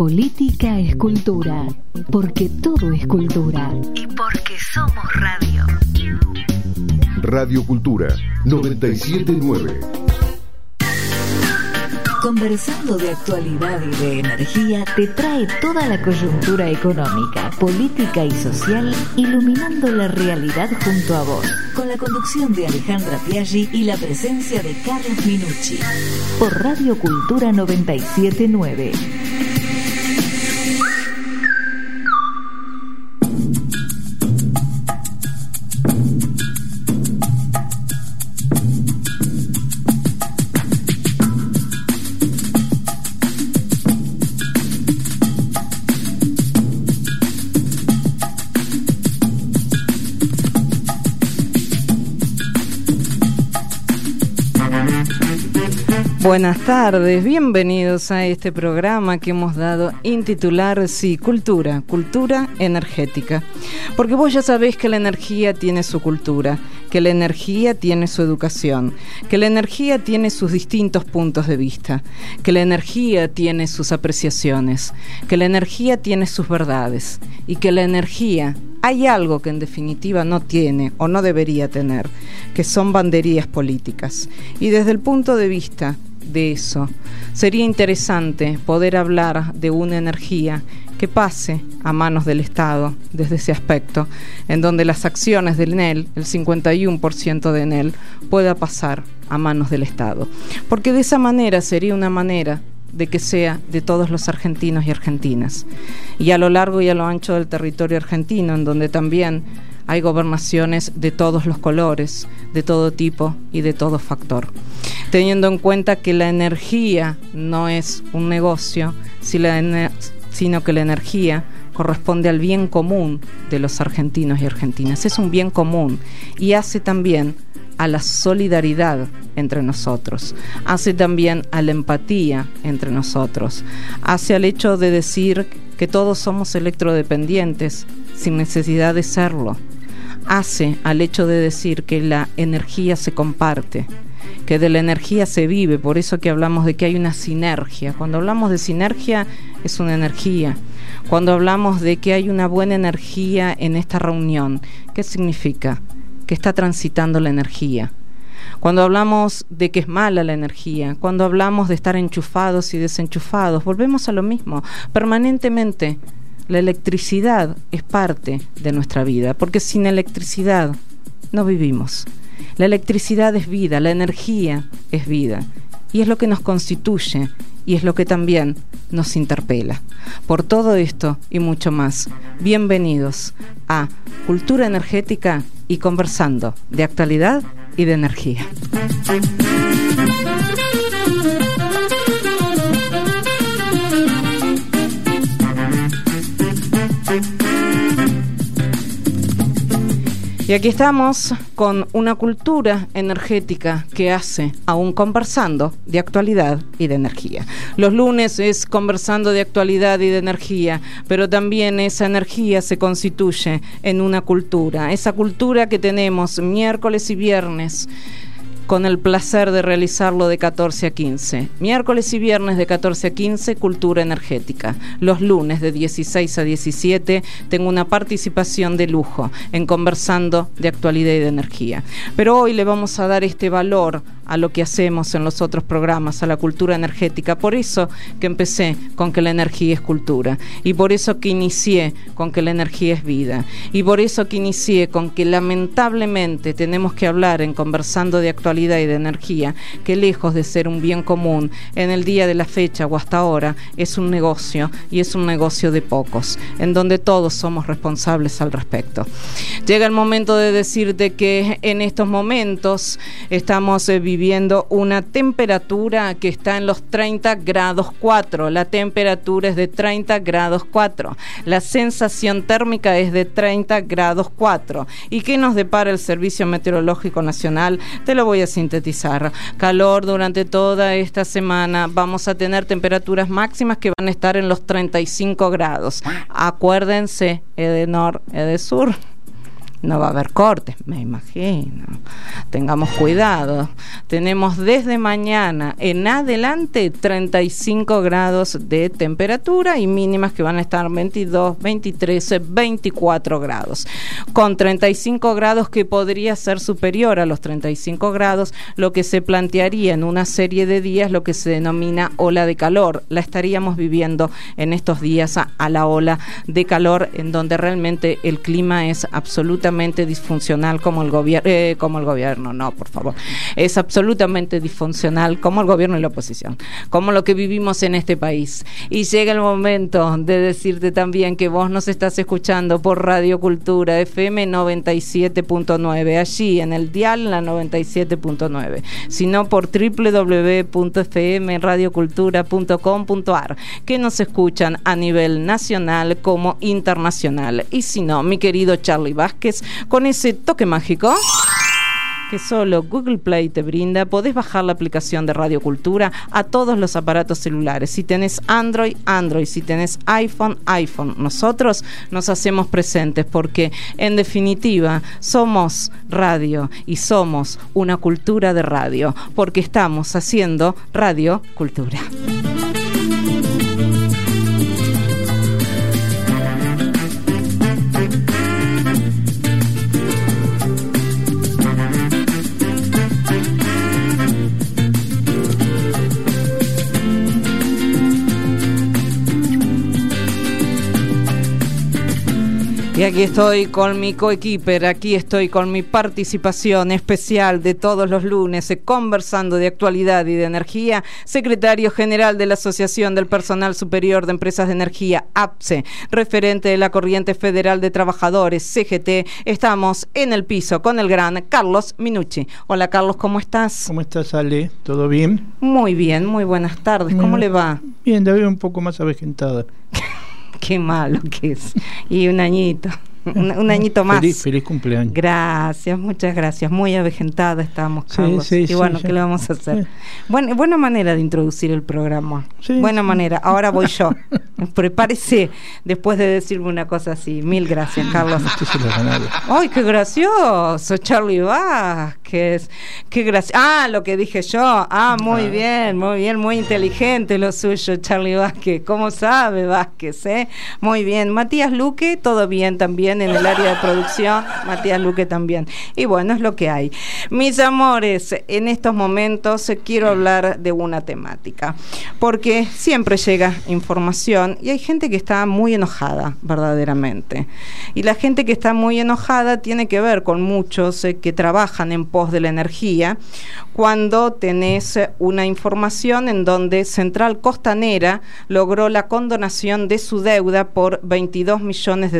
Política es cultura, porque todo es cultura. Y porque somos radio. Radio Cultura 979. Conversando de actualidad y de energía te trae toda la coyuntura económica, política y social, iluminando la realidad junto a vos, con la conducción de Alejandra Piaggi y la presencia de Carlos Minucci. Por Radio Cultura 979. Buenas tardes, bienvenidos a este programa que hemos dado intitular, cultura energética. Porque vos ya sabés que la energía tiene su cultura, que la energía tiene su educación, que la energía tiene sus distintos puntos de vista, que la energía tiene sus apreciaciones, que la energía tiene sus verdades y que la energía, hay algo que en definitiva no tiene o no debería tener, que son banderías políticas. Y desde el punto de vista de eso, sería interesante poder hablar de una energía que pase a manos del Estado desde ese aspecto, en donde las acciones del ENEL, el 51% de ENEL, pueda pasar a manos del Estado. Porque de esa manera sería una manera de que sea de todos los argentinos y argentinas. Y a lo largo y a lo ancho del territorio argentino, en donde también hay gobernaciones de todos los colores, de todo tipo y de todo factor. Teniendo en cuenta que la energía no es un negocio, sino que la energía corresponde al bien común de los argentinos y argentinas. Es un bien común y hace también a la solidaridad entre nosotros, hace también a la empatía entre nosotros, hace al hecho de decir que todos somos electrodependientes sin necesidad de serlo, hace al hecho de decir que la energía se comparte, que de la energía se vive, por eso que hablamos de que hay una sinergia. Cuando hablamos de sinergia es una energía. Cuando hablamos de que hay una buena energía en esta reunión, ¿qué significa? Que está transitando la energía. Cuando hablamos de que es mala la energía, cuando hablamos de estar enchufados y desenchufados, volvemos a lo mismo. Permanentemente la electricidad es parte de nuestra vida, porque sin electricidad no vivimos. La electricidad es vida, la energía es vida, y es lo que nos constituye y es lo que también nos interpela. Por todo esto y mucho más, bienvenidos a Cultura Energética y conversando de actualidad y de energía. Y aquí estamos con una cultura energética que hace aún conversando de actualidad y de energía. Los lunes es conversando de actualidad y de energía, pero también esa energía se constituye en una cultura. Esa cultura que tenemos miércoles y viernes, con el placer de realizarlo de 14 a 15. Miércoles y viernes de 14 a 15, Cultura Energética. Los lunes de 16 a 17 tengo una participación de lujo en Conversando de Actualidad y de Energía. Pero hoy le vamos a dar este valor a lo que hacemos en los otros programas, a la cultura energética. Por eso que empecé con que la energía es cultura. Y por eso que inicié con que la energía es vida. Y por eso que inicié con que lamentablemente tenemos que hablar en Conversando de Actualidad y de energía, que lejos de ser un bien común en el día de la fecha o hasta ahora, es un negocio, y es un negocio de pocos, en donde todos somos responsables al respecto. Llega el momento de decirte que en estos momentos estamos viviendo una temperatura que está en los 30 grados 4, la temperatura es de 30 grados 4, la sensación térmica es de 30 grados 4. ¿Y qué nos depara el Servicio Meteorológico Nacional? Te lo voy a sintetizar. Calor durante toda esta semana, vamos a tener temperaturas máximas que van a estar en los 35 grados. Acuérdense, Edenor, Edesur, No va a haber cortes, me imagino. Tengamos cuidado. Tenemos desde mañana en adelante 35 grados de temperatura y mínimas que van a estar 22, 23, 24 grados. Con 35 grados que podría ser superior a los 35 grados, lo que se plantearía en una serie de días lo que se denomina ola de calor. La estaríamos viviendo en estos días a la ola de calor, en donde realmente el clima es absolutamente disfuncional como el gobierno, no, por favor, es absolutamente disfuncional como el gobierno y la oposición, como lo que vivimos en este país. Y llega el momento de decirte también que vos nos estás escuchando por Radio Cultura FM 97.9, allí en el dial la 97.9, sino por www.fmradiocultura.com.ar, que nos escuchan a nivel nacional como internacional. Y si no, mi querido Charlie Vázquez, con ese toque mágico que solo Google Play te brinda, podés bajar la aplicación de Radio Cultura a todos los aparatos celulares. Si tenés Android, si tenés iPhone. Nosotros nos hacemos presentes porque, en definitiva, somos radio y somos una cultura de radio, porque estamos haciendo Radio Cultura. Y aquí estoy con mi coequiper, aquí estoy con mi participación especial de todos los lunes, conversando de actualidad y de energía, secretario general de la Asociación del Personal Superior de Empresas de Energía, APSE, referente de la Corriente Federal de Trabajadores, CGT. Estamos en el piso con el gran Carlos Minucci. Hola Carlos, ¿cómo estás? ¿Cómo estás, Ale? ¿Todo bien? Muy bien, muy buenas tardes. ¿Cómo le va? Bien, la veo un poco más avejentada. Qué malo que es. Y un añito. Un añito más. Feliz cumpleaños. Gracias, muchas gracias. Muy avejentada estamos, Carlos. Sí, y bueno, sí, ¿qué le vamos a hacer? Buena manera de introducir el programa. Sí, buena sí. manera. Ahora voy yo. Prepárese después de decirme una cosa así. Mil gracias, Carlos. ¡Ay, qué gracioso! Charlie Vázquez. Qué gracioso. Lo que dije yo. Muy bien, muy inteligente lo suyo, Charlie Vázquez. ¿Cómo sabe Vázquez, Muy bien. Matías Luque, todo bien también en el área de producción. Matías Luque también. Y bueno, es lo que hay. Mis amores, en estos momentos quiero hablar de una temática, porque siempre llega información y hay gente que está muy enojada, verdaderamente. Y la gente que está muy enojada tiene que ver con muchos que trabajan en pos de la energía, cuando tenés una información en donde Central Costanera logró la condonación de su deuda por $22 millones.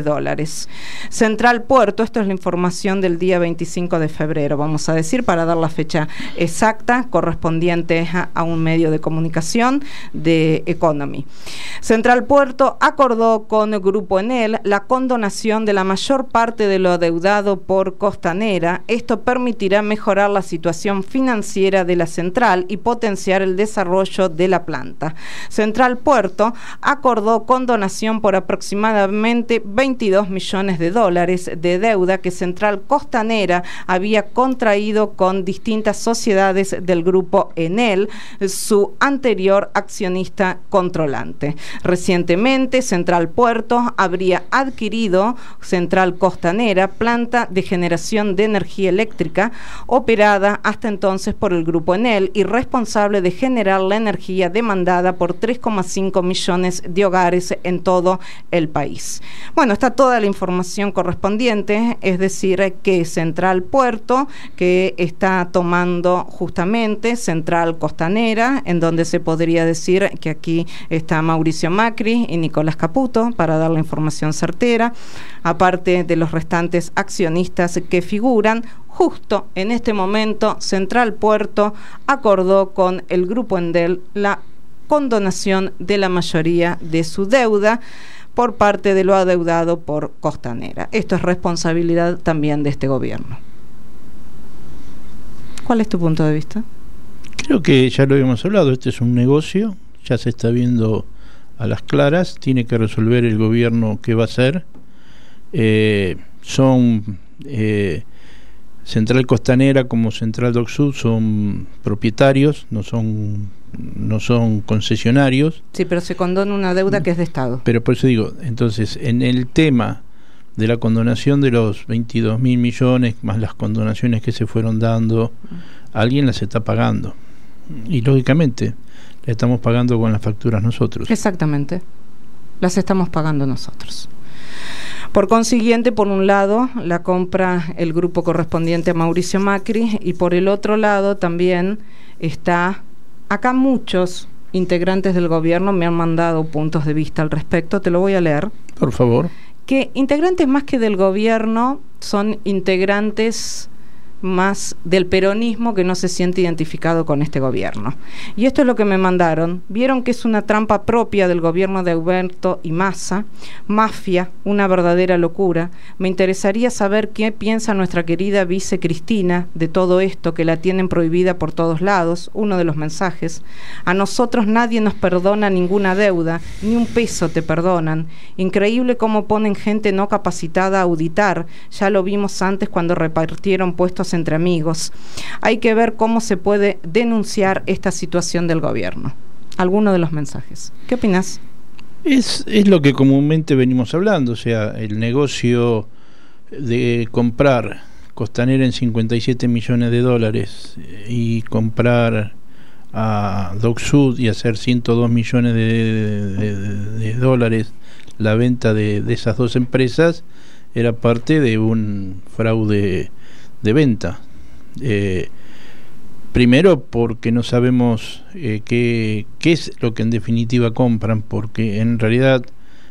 Central Puerto, esto es la información del día 25 de febrero, vamos a decir, para dar la fecha exacta, correspondiente a un medio de comunicación de Economy. Central Puerto acordó con el Grupo Enel la condonación de la mayor parte de lo adeudado por Costanera. Esto permitirá mejorar la situación financiera de la central y potenciar el desarrollo de la planta. Central Puerto acordó condonación por aproximadamente $22 millones de deuda que Central Costanera había contraído con distintas sociedades del Grupo Enel, su anterior accionista controlante. Recientemente, Central Puerto habría adquirido Central Costanera, planta de generación de energía eléctrica operada hasta entonces por el Grupo Enel y responsable de generar la energía demandada por 3,5 millones de hogares en todo el país. Bueno, está toda la información correspondiente, es decir, que Central Puerto, que está tomando justamente Central Costanera, en donde se podría decir que aquí está Mauricio Macri y Nicolás Caputo, para dar la información certera, aparte de los restantes accionistas que figuran. Justo en este momento, Central Puerto acordó con el Grupo Enel la condonación de la mayoría de su deuda por parte de lo adeudado por Costanera. Esto es responsabilidad también de este gobierno. ¿Cuál es tu punto de vista? Creo que ya lo habíamos hablado, este es un negocio, ya se está viendo a las claras, tiene que resolver el gobierno qué va a hacer. Son Central Costanera como Central Dock Sud son propietarios, no son concesionarios. Sí, pero se condona una deuda que es de Estado. Pero por eso digo, entonces, en el tema de la condonación de los 22.000 millones, más las condonaciones que se fueron dando, alguien las está pagando. Y lógicamente, la estamos pagando con las facturas nosotros. Exactamente, las estamos pagando nosotros. Por consiguiente, por un lado, la compra el grupo correspondiente a Mauricio Macri, y por el otro lado también está, acá muchos integrantes del gobierno me han mandado puntos de vista al respecto, te lo voy a leer. Por favor. Que integrantes más que del gobierno son integrantes más del peronismo que no se siente identificado con este gobierno. Y esto es lo que me mandaron. Vieron que es una trampa propia del gobierno de Alberto y Massa, mafia, una verdadera locura. Me interesaría saber qué piensa nuestra querida vice Cristina de todo esto, que la tienen prohibida por todos lados. Uno de los mensajes: a nosotros nadie nos perdona ninguna deuda, ni un peso te perdonan. Increíble cómo ponen gente no capacitada a auditar. Ya lo vimos antes cuando repartieron puestos entre amigos. Hay que ver cómo se puede denunciar esta situación del gobierno. Alguno de los mensajes. ¿Qué opinas? Es lo que comúnmente venimos hablando, o sea, el negocio de comprar Costanera en 57 millones de dólares y comprar a Dock Sud y hacer 102 millones de dólares la venta de esas dos empresas era parte de un fraude de venta. Primero porque no sabemos qué es lo que en definitiva compran, porque en realidad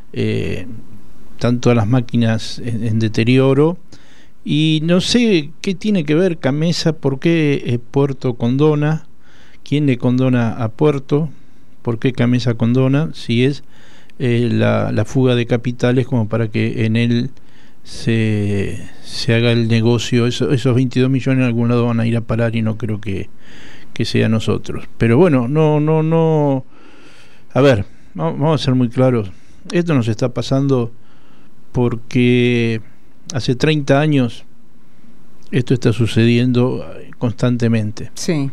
están todas las máquinas en deterioro, y no sé qué tiene que ver Camesa, por qué Puerto condona, quién le condona a Puerto, por qué Camesa condona, si es la fuga de capitales como para que en él se haga el negocio. Esos 22 millones en algún lado van a ir a parar, y no creo que sea nosotros. Pero bueno, no. A ver, vamos a ser muy claros. Esto nos está pasando porque hace 30 años esto está sucediendo constantemente. Sí.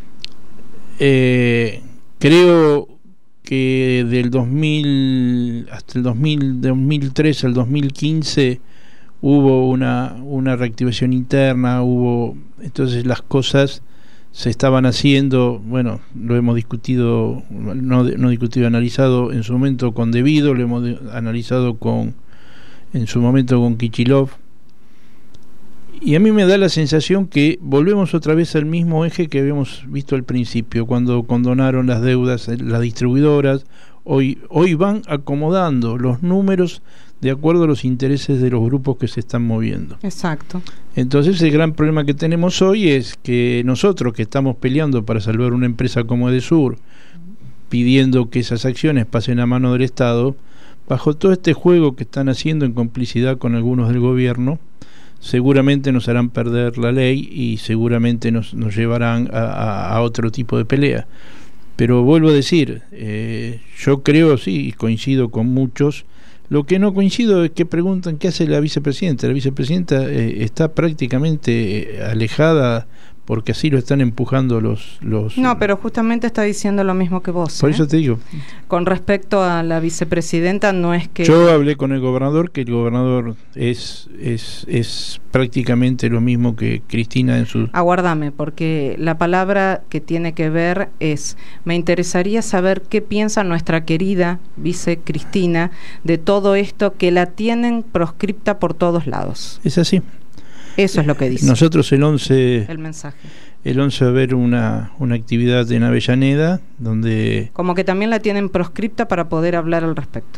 Creo que del 2000 hasta el 2003 al 2015 hubo una reactivación interna, entonces las cosas se estaban haciendo, bueno, lo hemos discutido, no discutido, analizado en su momento con Devido, lo hemos analizado en su momento con Kichilov, y a mí me da la sensación que volvemos otra vez al mismo eje que habíamos visto al principio, cuando condonaron las deudas las distribuidoras. Hoy van acomodando los números de acuerdo a los intereses de los grupos que se están moviendo. Exacto. Entonces el gran problema que tenemos hoy es que nosotros, que estamos peleando para salvar una empresa como Edesur, pidiendo que esas acciones pasen a mano del Estado, bajo todo este juego que están haciendo en complicidad con algunos del gobierno, seguramente nos harán perder la ley y seguramente nos llevarán a otro tipo de pelea. Pero vuelvo a decir, yo creo, sí, y coincido con muchos. Lo que no coincido es que preguntan qué hace la vicepresidenta. La vicepresidenta está prácticamente alejada, porque así lo están empujando los... No, pero justamente está diciendo lo mismo que vos. Por eso te digo. Con respecto a la vicepresidenta, no es que... Yo hablé con el gobernador, que el gobernador es prácticamente lo mismo que Cristina en su... Aguárdame, porque la palabra que tiene que ver es: me interesaría saber qué piensa nuestra querida vice Cristina de todo esto, que la tienen proscripta por todos lados. Es así. Eso es lo que dice. Nosotros el 11 va a haber una actividad en Avellaneda donde... Como que también la tienen proscripta para poder hablar al respecto.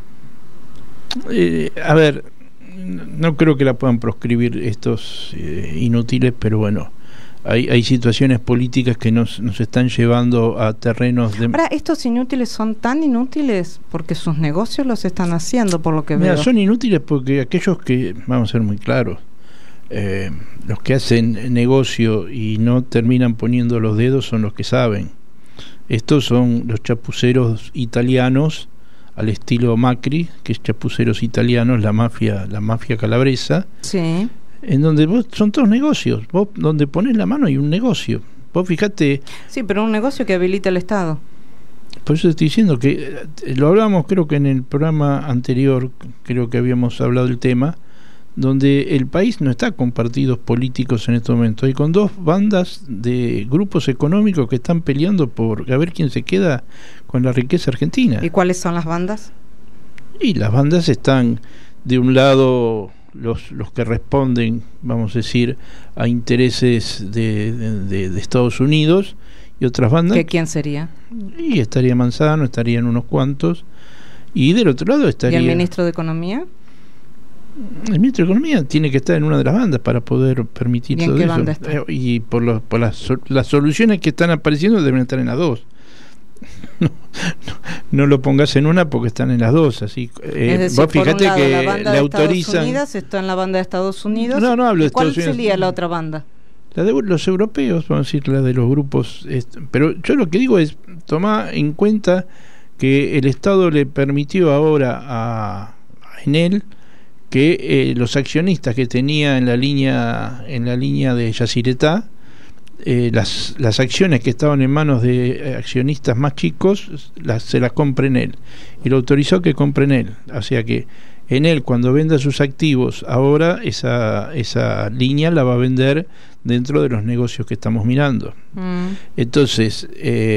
A ver, no creo que la puedan proscribir estos inútiles, pero bueno, hay situaciones políticas que nos están llevando a terrenos de... Ahora, estos inútiles son tan inútiles porque sus negocios los están haciendo, por lo que veo. Son inútiles porque aquellos que, vamos a ser muy claros, los que hacen negocio y no terminan poniendo los dedos son los que saben. Estos son los chapuceros italianos al estilo Macri, que es chapuceros italianos, la mafia calabresa. Sí. en donde vos son todos negocios. Vos donde pones la mano hay un negocio. Vos fijate. Sí, pero un negocio que habilita el Estado. Por eso estoy diciendo que lo hablamos, creo que en el programa anterior, creo que habíamos hablado del tema, donde el país no está con partidos políticos en este momento, hay con dos bandas de grupos económicos que están peleando por a ver quién se queda con la riqueza argentina. ¿Y cuáles son las bandas? Y las bandas están, de un lado, los que responden, vamos a decir, a intereses de Estados Unidos, y otras bandas. ¿Que quién sería? Y estaría Manzano, estarían unos cuantos, y del otro lado estaría... ¿Y el ministro de Economía? El ministro de Economía tiene que estar en una de las bandas para poder permitir todo eso. ¿Y en qué banda está? Y por las soluciones que están apareciendo deben estar en las dos. No lo pongas en una porque están en las dos, así. Es decir, vos fíjate lado, que la banda le de autorizan. Estados Unidos está en la banda de Estados Unidos. No hablo de Estados Unidos. ¿Cuál sería la otra banda? La de los europeos, vamos a decir, la de los grupos. Pero yo lo que digo es, toma en cuenta que el Estado le permitió ahora a Enel que los accionistas que tenía en la línea de Yacyretá, las acciones que estaban en manos de accionistas más chicos se las compre Enel, y lo autorizó que compre Enel. O sea que Enel, cuando venda sus activos ahora, esa línea la va a vender dentro de los negocios que estamos mirando. Entonces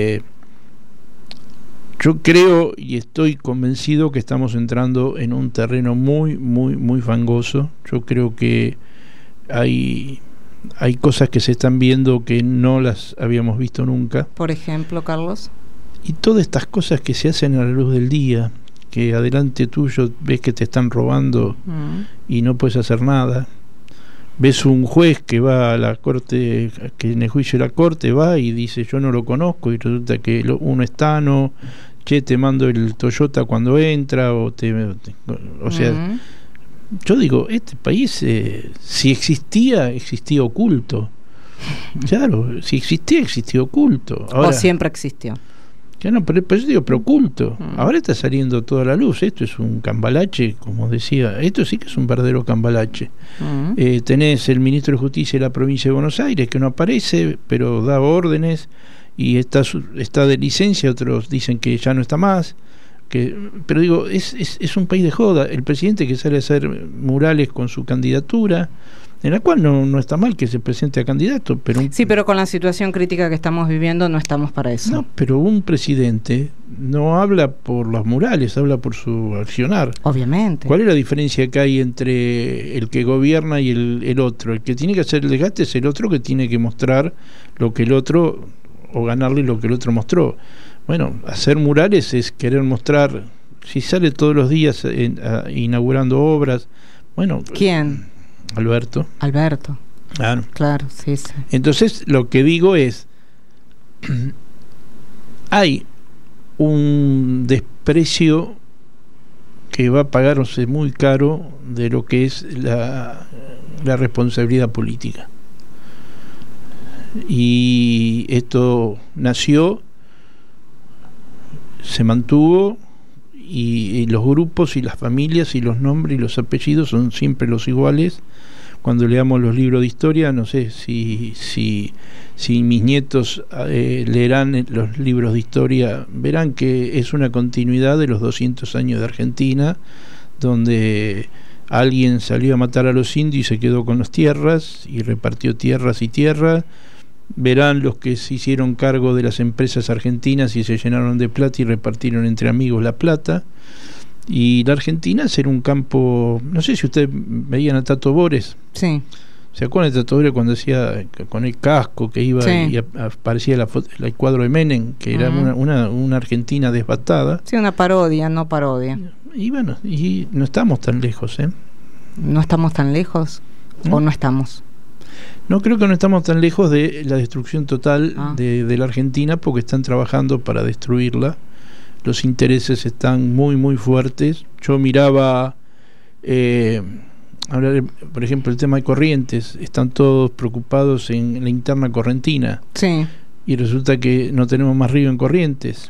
yo creo y estoy convencido que estamos entrando en un terreno muy, muy, muy fangoso. Yo creo que hay cosas que se están viendo que no las habíamos visto nunca. Por ejemplo, Carlos. Y todas estas cosas que se hacen a la luz del día, que adelante tuyo ves que te están robando y no puedes hacer nada. Ves un juez que va a la corte, que en el juicio de la corte va y dice yo no lo conozco, y resulta que uno es Tano, te mando el Toyota cuando entra, o sea, yo digo, este país si existía oculto. Claro, si existía oculto. Ahora, o siempre existió. Ya no, pero yo digo, pero oculto. Ahora está saliendo toda la luz. Esto es un cambalache, como decía. Esto sí que es un verdadero cambalache. Tenés el ministro de Justicia de la provincia de Buenos Aires, que no aparece, pero da órdenes y está de licencia. Otros dicen que ya no está más. Pero digo, es un país de joda. El presidente que sale a hacer murales con su candidatura, en la cual no está mal que se presente a candidato, pero sí, pero con la situación crítica que estamos viviendo no estamos para eso. No, pero un presidente no habla por los murales, habla por su accionar. Obviamente. ¿Cuál es la diferencia que hay entre el que gobierna y el otro? El que tiene que hacer el desgaste es el otro, que tiene que mostrar lo que el otro, o ganarle lo que el otro mostró. Bueno, hacer murales es querer mostrar. Si sale todos los días inaugurando obras, bueno. ¿Quién? Alberto. Claro, sí. Entonces lo que digo es, hay un desprecio que va a pagarse muy caro de lo que es la responsabilidad política. Y esto nació, se mantuvo, y los grupos y las familias y los nombres y los apellidos son siempre los iguales. Cuando leamos los libros de historia, no sé si mis nietos leerán los libros de historia, verán que es una continuidad de los 200 años de Argentina, donde alguien salió a matar a los indios y se quedó con las tierras y repartió tierras y tierras. Verán los que se hicieron cargo de las empresas argentinas y se llenaron de plata y repartieron entre amigos la plata. Y la Argentina era un campo, no sé si ustedes veían a Tato Bores. Sí. ¿Se acuerdan de Tato Bores cuando decía con el casco que iba y aparecía el cuadro de Menem, que era una Argentina desbatada? Sí, una parodia, no parodia. Y bueno, y no estamos tan lejos, ¿eh? ¿No estamos tan lejos? ¿O no estamos? No, creo que no estamos tan lejos de la destrucción total de la Argentina, porque están trabajando para destruirla. Los intereses están muy, muy fuertes. Yo miraba, por ejemplo, el tema de Corrientes. Están todos preocupados en la interna correntina. Sí. Y resulta que no tenemos más río en Corrientes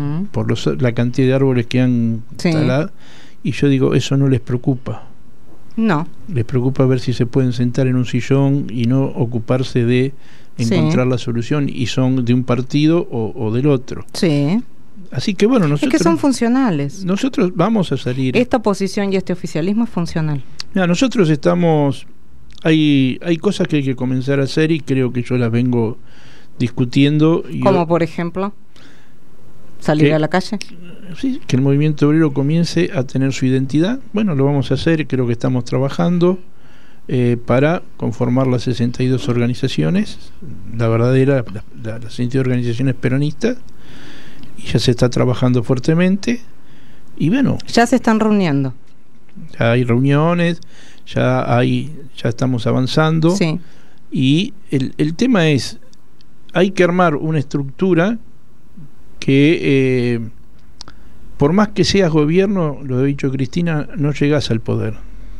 por la cantidad de árboles que han talado. Y yo digo, eso no les preocupa. No. Les preocupa ver si se pueden sentar en un sillón y no ocuparse de encontrar la solución, y son de un partido o del otro. Sí. Así que bueno, nosotros... Es que son funcionales. Nosotros vamos a salir... Esta oposición y este oficialismo es funcional. Mira, nosotros estamos... Hay cosas que hay que comenzar a hacer y creo que yo las vengo discutiendo. Como por ejemplo, salir a la calle. Sí, que el movimiento obrero comience a tener su identidad. Bueno, lo vamos a hacer, creo que estamos trabajando para conformar las 62 organizaciones, la verdadera, las 62 organizaciones peronistas, y ya se está trabajando fuertemente. Y bueno, ya se están reuniendo. Ya hay reuniones, ya estamos avanzando. Sí. Y el tema es, hay que armar una estructura que por más que seas gobierno, lo ha dicho Cristina, no llegás al poder.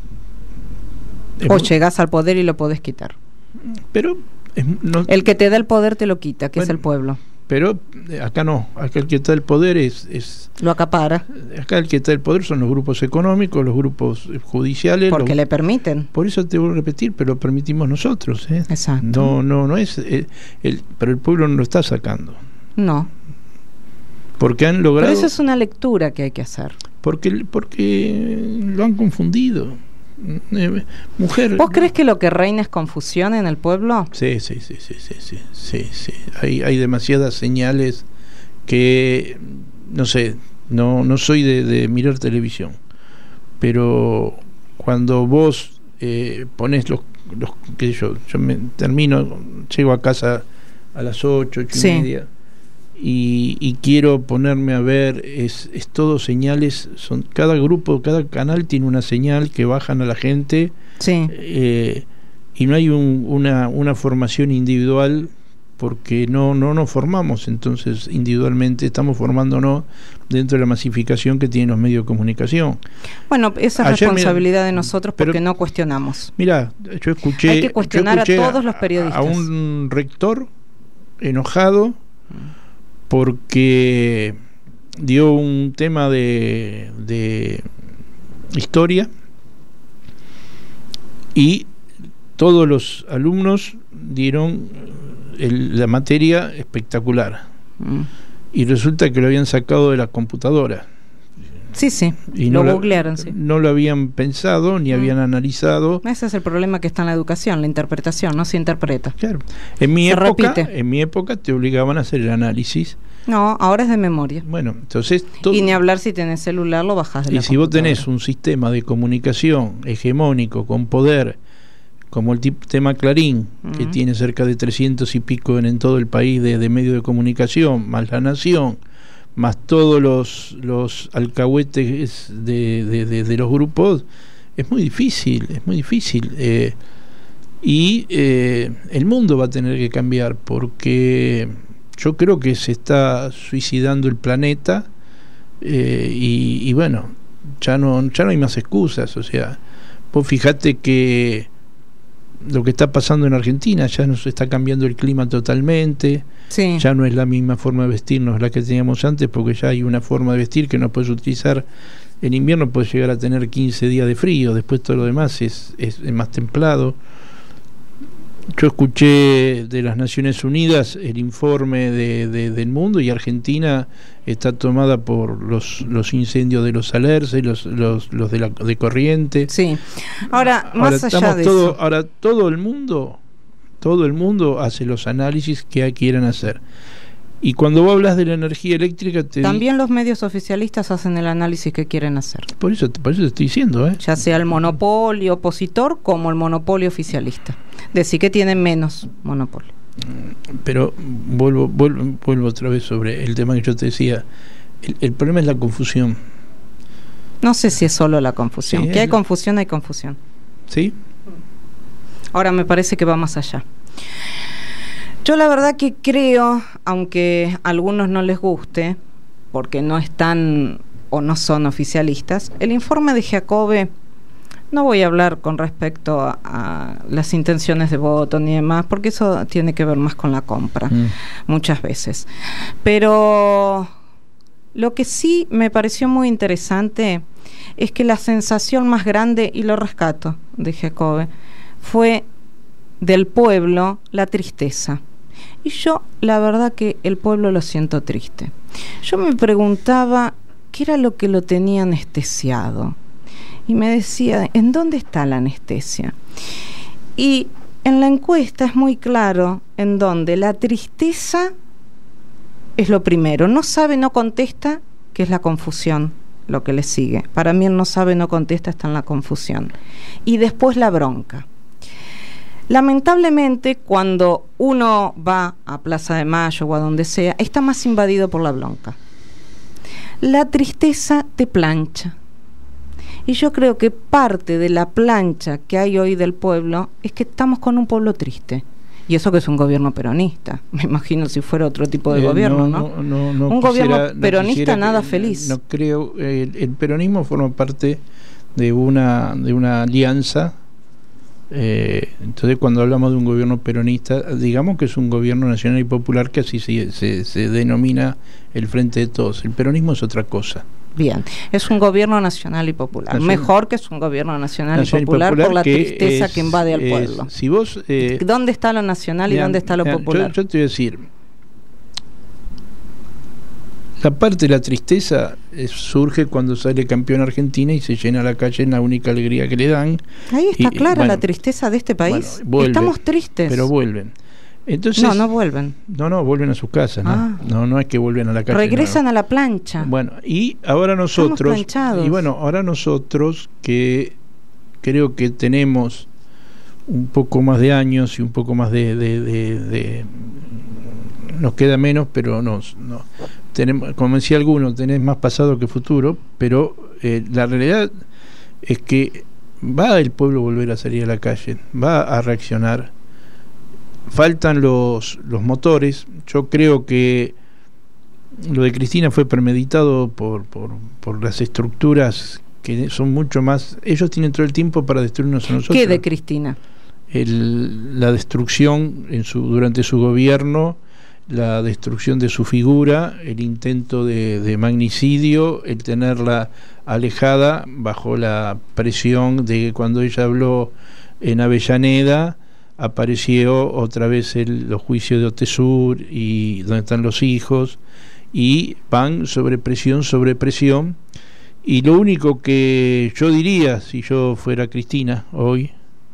O llegás al poder y lo podés quitar. Pero el que te da el poder te lo quita, que es el pueblo. Pero acá no, acá el que está el poder es lo acapara. Acá el que está el poder son los grupos económicos, los grupos judiciales. Porque le permiten. Por eso te voy a repetir, pero lo permitimos nosotros. Exacto. No es pero el pueblo no lo está sacando. No. Porque han logrado. Pero eso es una lectura que hay que hacer. Porque lo han confundido. Mujer. ¿Vos crees que lo que reina es confusión en el pueblo? Sí. Hay demasiadas señales que no sé, no soy de mirar televisión, pero cuando vos pones los qué sé yo me termino, llego a casa a las 8 y media y quiero ponerme a ver, es todo señales, cada grupo, cada canal tiene una señal que bajan a la gente, y no hay una formación individual, porque no nos formamos entonces individualmente, estamos formándonos dentro de la masificación que tienen los medios de comunicación. Bueno, esa es responsabilidad de nosotros, porque no cuestionamos. Mira, hay que cuestionar a todos los periodistas. A un rector enojado porque dio un tema de historia y todos los alumnos dieron la materia espectacular, y resulta que lo habían sacado de la computadora. Y lo googlearon. No lo habían pensado ni habían analizado. Ese es el problema que está en la educación, la interpretación, no se interpreta. Claro. En mi época te obligaban a hacer el análisis. No, ahora es de memoria. Bueno, entonces y ni hablar si tenés celular, lo bajás de la computadora. Y si vos tenés un sistema de comunicación hegemónico con poder, como el tema Clarín, que tiene cerca de 300 y pico en todo el país de medios de comunicación, más La Nación, más todos los alcahuetes de los grupos, es muy difícil. El mundo va a tener que cambiar, porque yo creo que se está suicidando el planeta, y bueno, ya no hay más excusas. O sea, vos fijate que lo que está pasando en Argentina, ya nos está cambiando el clima totalmente. Ya no es la misma forma de vestirnos la que teníamos antes, porque ya hay una forma de vestir que no puedes utilizar. En invierno puedes llegar a tener 15 días de frío, después todo lo demás es más templado. Yo escuché de las Naciones Unidas el informe del mundo, y Argentina está tomada por los incendios de los Alerce, los de Corrientes. Ahora más allá de eso, ahora todo el mundo hace los análisis que quieran hacer. Y cuando vos hablas de la energía eléctrica, también los medios oficialistas hacen el análisis que quieren hacer. Por eso te estoy diciendo, ya sea el monopolio opositor como el monopolio oficialista. Decir que tienen menos monopolio. Pero vuelvo otra vez sobre el tema que yo te decía. El problema es la confusión. No sé si es solo la confusión. Que hay confusión, hay confusión. ¿Sí? Ahora me parece que va más allá. Yo la verdad que creo, aunque a algunos no les guste, porque no están o no son oficialistas, el informe de Giacobbe, no voy a hablar con respecto a las intenciones de voto ni demás, porque eso tiene que ver más con la compra, muchas veces. Pero Lo que sí me pareció muy interesante es que la sensación más grande, y lo rescato de Jacobbe, fue del pueblo la tristeza. Y yo, la verdad que el pueblo lo siento triste. Yo me preguntaba qué era lo que lo tenía anestesiado. Y me decía, ¿en dónde está la anestesia? Y en la encuesta es muy claro en dónde la tristeza es lo primero. No sabe, no contesta, que es la confusión, lo que le sigue. Para mí el no sabe, no contesta, está en la confusión. Y después la bronca. Lamentablemente, cuando uno va a Plaza de Mayo o a donde sea, está más invadido por la bronca. La tristeza te plancha. Y yo creo que parte de la plancha que hay hoy del pueblo es que estamos con un pueblo triste. Y eso que es un gobierno peronista. Me imagino si fuera otro tipo de gobierno, ¿no? Un gobierno peronista nada feliz. No creo. El peronismo forma parte de una alianza. Entonces, cuando hablamos de un gobierno peronista, digamos que es un gobierno nacional y popular, que así se denomina el Frente de Todos. El peronismo es otra cosa. Bien, es un gobierno nacional y popular. Mejor que es un gobierno nacional y popular por la tristeza que invade al pueblo. Si vos, ¿dónde está lo nacional y dónde está lo popular? Yo te voy a decir, la parte de la tristeza surge cuando sale campeón Argentina y se llena la calle en la única alegría que le dan. Ahí está clara la tristeza de este país. Vuelve, estamos tristes. Pero vuelven. Entonces, no vuelven. No, vuelven a sus casas, no es que vuelven a la calle. Regresan a la plancha. Bueno, y ahora nosotros, que creo que tenemos un poco más de años y un poco más de nos queda menos, pero no tenemos, como decía alguno, tenés más pasado que futuro, pero la realidad es que va el pueblo a volver a salir a la calle, va a reaccionar. Faltan los motores. Yo creo que lo de Cristina fue premeditado por las estructuras que son mucho más. Ellos tienen todo el tiempo para destruirnos a nosotros. ¿Qué de Cristina? La destrucción durante su gobierno, la destrucción de su figura, el intento de magnicidio, el tenerla alejada bajo la presión de que cuando ella habló en Avellaneda apareció otra vez los juicios de Otesur y donde están los hijos, y van sobre presión, y lo único que yo diría si yo fuera Cristina hoy,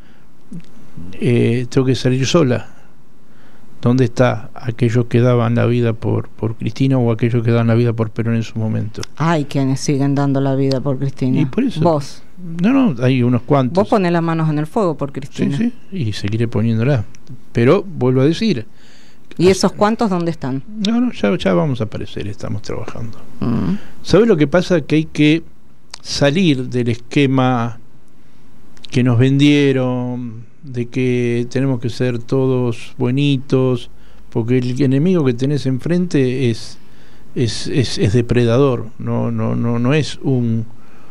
tengo que salir sola. ¿Dónde está aquellos que daban la vida por Cristina o aquellos que daban la vida por Perón en su momento? Hay quienes siguen dando la vida por Cristina. Y por eso, vos. No, hay unos cuantos. Vos ponés las manos en el fuego por Cristina. Sí, y seguiré poniéndola. Pero vuelvo a decir. ¿Y esos cuantos dónde están? No, ya vamos a aparecer, estamos trabajando. ¿Sabés lo que pasa? Que hay que salir del esquema que nos vendieron, de que tenemos que ser todos buenitos, porque el enemigo que tenés enfrente es depredador, no es un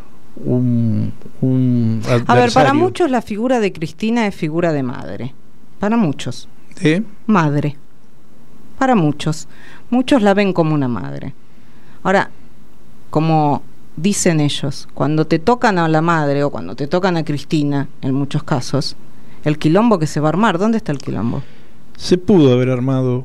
adversario. A ver, para muchos la figura de Cristina es figura de madre. Para muchos. Madre. Para muchos la ven como una madre. Ahora, como dicen ellos, cuando te tocan a la madre o cuando te tocan a Cristina, en muchos casos, el quilombo que se va a armar, ¿dónde está el quilombo? Se pudo haber armado,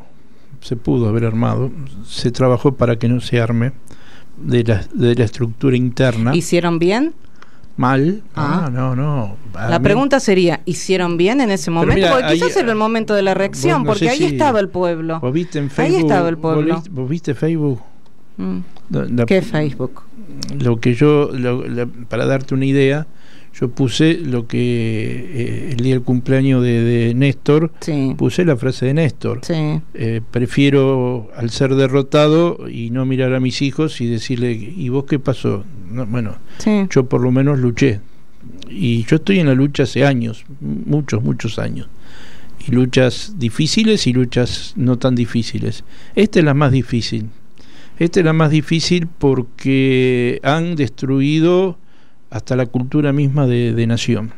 se trabajó para que no se arme de la estructura interna. ¿Hicieron bien? Mal. No. La pregunta sería, ¿hicieron bien en ese momento? Mira, porque quizás era el momento de la reacción, porque ahí estaba el pueblo. ¿Vos viste en Facebook? Ahí estaba el pueblo. ¿Vos viste Facebook? ¿Qué Facebook? Lo que para darte una idea, yo puse lo que el día del cumpleaños de Néstor, puse la frase de Néstor. Prefiero al ser derrotado y no mirar a mis hijos y decirle, ¿y vos qué pasó? Yo por lo menos luché, y yo estoy en la lucha hace años, muchos años, y luchas difíciles y luchas no tan difíciles. Esta es la más difícil porque han destruido hasta la cultura misma de nación,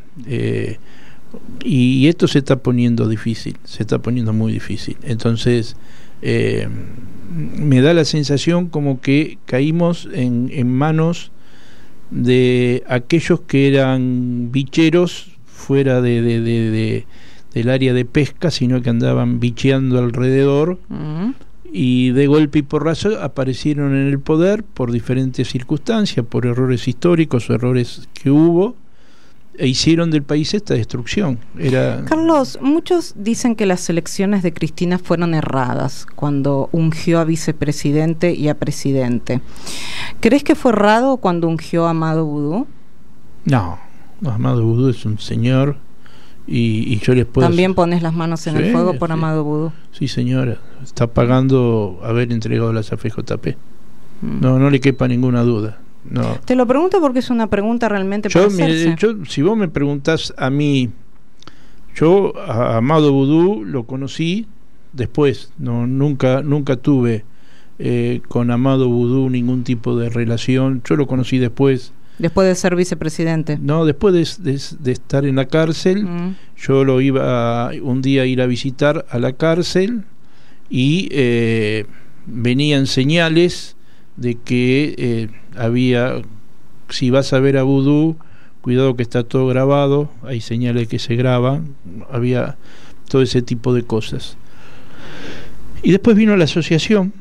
y esto se está poniendo difícil, se está poniendo muy difícil. Entonces me da la sensación como que caímos en manos de aquellos que eran bicheros fuera del área de pesca, sino que andaban bicheando alrededor, y de golpe y porrazo aparecieron en el poder por diferentes circunstancias, por errores históricos o errores que hubo, e hicieron del país esta destrucción. Carlos, muchos dicen que las elecciones de Cristina fueron erradas cuando ungió a vicepresidente y a presidente. ¿Crees que fue errado cuando ungió a Amado Boudou? No, Amado Boudou es un señor, y yo les puedo... ¿También pones las manos en el fuego por Amado Boudou? Sí, señora, está pagando haber entregado las AFJP. No le quepa ninguna duda. No. Te lo pregunto porque es una pregunta realmente para hacerse. Si vos me preguntás a mí, yo a Amado Boudou lo conocí después, nunca tuve con Amado Boudou ningún tipo de relación. Yo lo conocí después de ser vicepresidente. No, después de estar en la cárcel. Yo lo iba un día a ir a visitar a la cárcel, y venían señales de que había, si vas a ver a Boudou, cuidado que está todo grabado, hay señales que se graban, había todo ese tipo de cosas. Y después vino la asociación,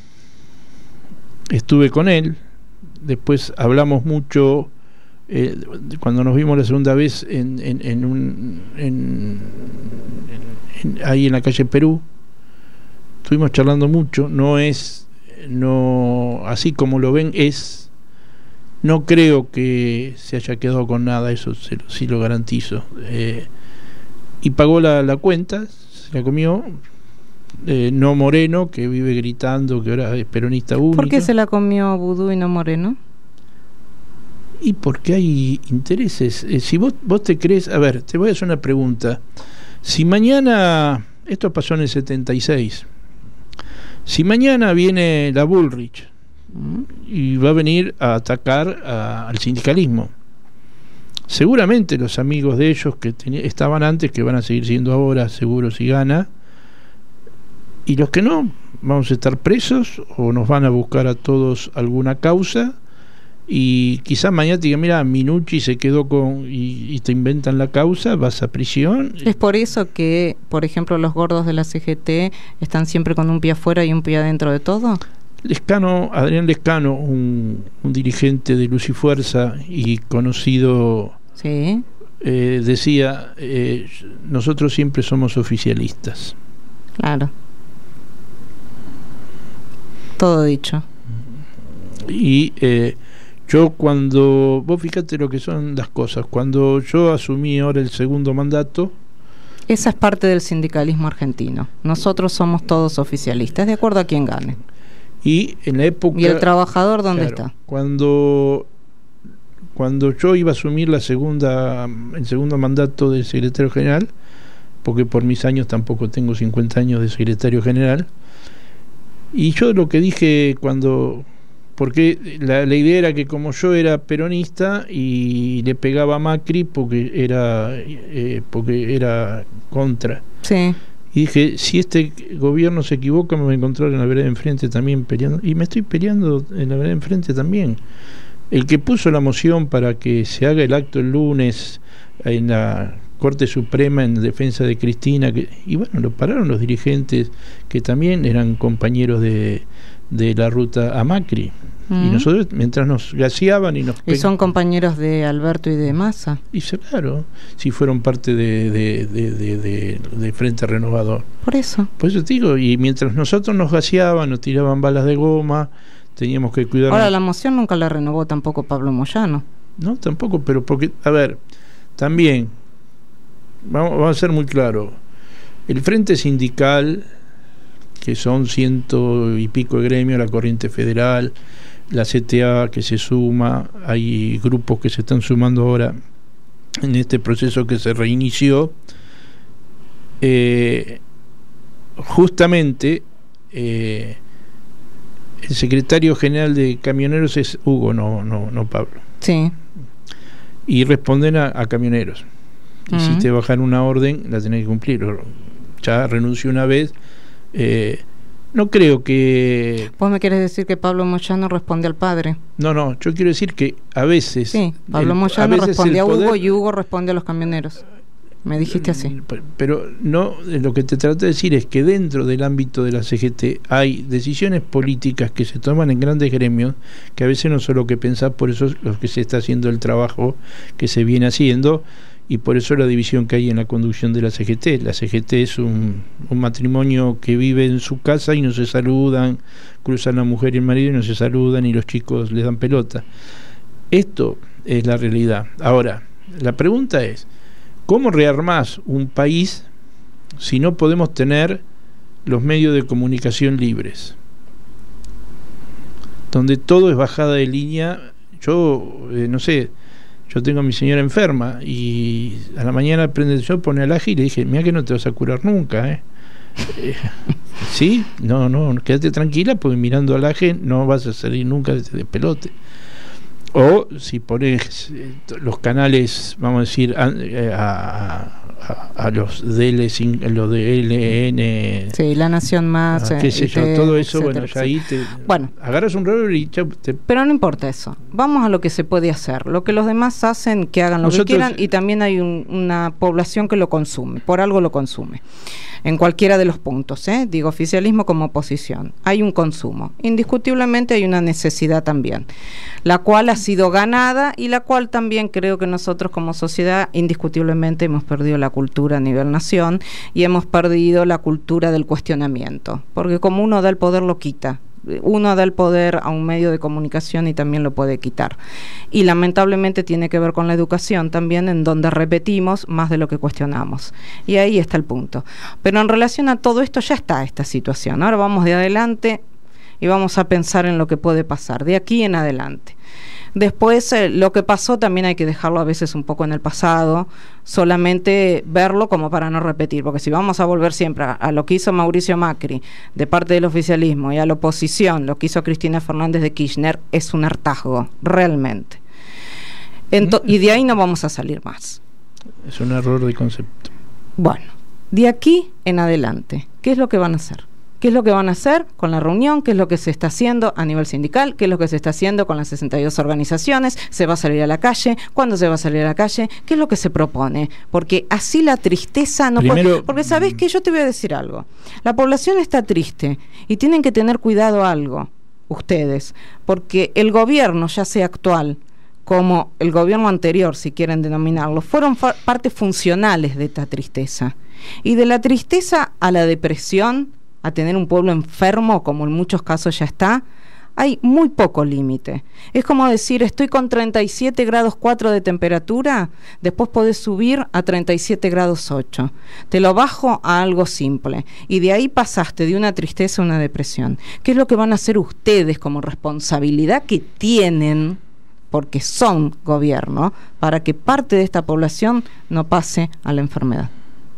estuve con él, después hablamos mucho, cuando nos vimos la segunda vez ahí en la calle Perú, estuvimos charlando mucho. No, así como lo ven, no creo que se haya quedado con nada, eso sí lo garantizo. Y pagó la cuenta, se la comió. No Moreno, que vive gritando que ahora es peronista única. ¿Por qué se la comió Boudou y no Moreno? Y porque hay intereses. Si vos te crees, a ver, te voy a hacer una pregunta. Si mañana, esto pasó en el 76, si mañana viene la Bullrich y va a venir a atacar al sindicalismo, seguramente los amigos de ellos que estaban antes, que van a seguir siendo ahora, seguro si gana, y los que no, vamos a estar presos o nos van a buscar a todos alguna causa, y quizás mañana te digan, mira, Minucci se quedó y te inventan la causa, vas a prisión. Es por eso que, por ejemplo, los gordos de la CGT están siempre con un pie afuera y un pie adentro de todo. Adrián Lescano, un dirigente de Luz y Fuerza y conocido, sí, decía, nosotros siempre somos oficialistas. Claro. Todo dicho. Y yo vos fíjate lo que son las cosas, cuando yo asumí ahora el segundo mandato, esa es parte del sindicalismo argentino. Nosotros somos todos oficialistas, de acuerdo a quien gane. Y en la época... ¿Y el trabajador dónde claro, está? Cuando yo iba a asumir el segundo mandato de secretario general, porque por mis años tampoco tengo 50 años de secretario general, y yo lo que dije porque la idea era que como yo era peronista y le pegaba a Macri porque era contra, sí, y dije, si este gobierno se equivoca me voy a encontrar en la vereda de enfrente también peleando, y me estoy peleando en la vereda de enfrente también. El que puso la moción para que se haga el acto el lunes en la Corte Suprema en defensa de Cristina, y bueno, lo pararon los dirigentes que también eran compañeros de la ruta a Macri, y nosotros mientras nos gaseaban y son compañeros de Alberto y de Massa, y claro, si fueron parte de Frente Renovador, por eso te digo, y mientras nosotros nos gaseaban, nos tiraban balas de goma, teníamos que cuidar. Ahora la moción nunca la renovó tampoco Pablo Moyano. No, tampoco, pero porque, a ver, también vamos a ser muy claros, el Frente Sindical, que son 100 y pico de gremios, la Corriente Federal, la CTA que se suma, hay grupos que se están sumando ahora en este proceso que se reinició, justamente el secretario general de camioneros es Hugo, no Pablo. Sí. Y responden a camioneros. Y si te bajan una orden, la tenés que cumplir. Ya renunció una vez, No creo que... ¿Vos me querés decir que Pablo Moyano responde al padre? No, yo quiero decir que a veces... Sí, Pablo Moyano responde a Hugo y Hugo responde a los camioneros. Me dijiste así. Pero no, lo que te trato de decir es que dentro del ámbito de la CGT hay decisiones políticas que se toman en grandes gremios, que a veces no son lo que pensás, por eso es lo que se está haciendo el trabajo que se viene haciendo, y por eso la división que hay en la conducción de la CGT. La CGT es un matrimonio que vive en su casa y no se saludan, cruzan la mujer y el marido y no se saludan, y los chicos les dan pelota. Esto es la realidad. Ahora, la pregunta es, ¿cómo rearmás un país si no podemos tener los medios de comunicación libres? Donde todo es bajada de línea. Yo, no sé, yo tengo a mi señora enferma y a la mañana pone alaje y le dije, mira que no te vas a curar nunca, ¿sí? No, quédate tranquila porque mirando alaje no vas a salir nunca de pelote. O si pones los canales, vamos a decir, a los los de LN, sí, La Nación Más, qué sé yo, todo eso, etcétera, bueno, ya ahí bueno, agarras un revólver y pero no importa eso, vamos a lo que se puede hacer, lo que los demás hacen, que hagan lo que quieran, y también hay una población que lo consume, por algo lo consume, en cualquiera de los puntos, digo oficialismo como oposición, hay un consumo, indiscutiblemente hay una necesidad también, la cual ha sido ganada y la cual también creo que nosotros como sociedad indiscutiblemente hemos perdido la cultura a nivel nación y hemos perdido la cultura del cuestionamiento, porque como uno da el poder lo quita, uno da el poder a un medio de comunicación y también lo puede quitar, y lamentablemente tiene que ver con la educación también, en donde repetimos más de lo que cuestionamos, y ahí está el punto. Pero en relación a todo esto ya está esta situación, ahora vamos de adelante y vamos a pensar en lo que puede pasar de aquí en adelante. Después, lo que pasó también hay que dejarlo a veces un poco en el pasado, solamente verlo como para no repetir, porque si vamos a volver siempre a lo que hizo Mauricio Macri de parte del oficialismo y a la oposición, lo que hizo Cristina Fernández de Kirchner, es un hartazgo, realmente. Y de ahí no vamos a salir más. Es un error de concepto. Bueno, de aquí en adelante, ¿qué es lo que van a hacer? ¿Qué es lo que van a hacer con la reunión? ¿Qué es lo que se está haciendo a nivel sindical? ¿Qué es lo que se está haciendo con las 62 organizaciones? ¿Se va a salir a la calle? ¿Cuándo se va a salir a la calle? ¿Qué es lo que se propone? Porque así la tristeza no puede... Porque ¿sabés qué? Yo te voy a decir algo. La población está triste y tienen que tener cuidado algo, ustedes, porque el gobierno, ya sea actual como el gobierno anterior, si quieren denominarlo, fueron partes funcionales de esta tristeza. Y de la tristeza a la depresión, a tener un pueblo enfermo, como en muchos casos ya está, hay muy poco límite. Es como decir, estoy con 37 grados 4 de temperatura, después podés subir a 37 grados 8. Te lo bajo a algo simple. Y de ahí pasaste de una tristeza a una depresión. ¿Qué es lo que van a hacer ustedes como responsabilidad que tienen, porque son gobierno, para que parte de esta población no pase a la enfermedad?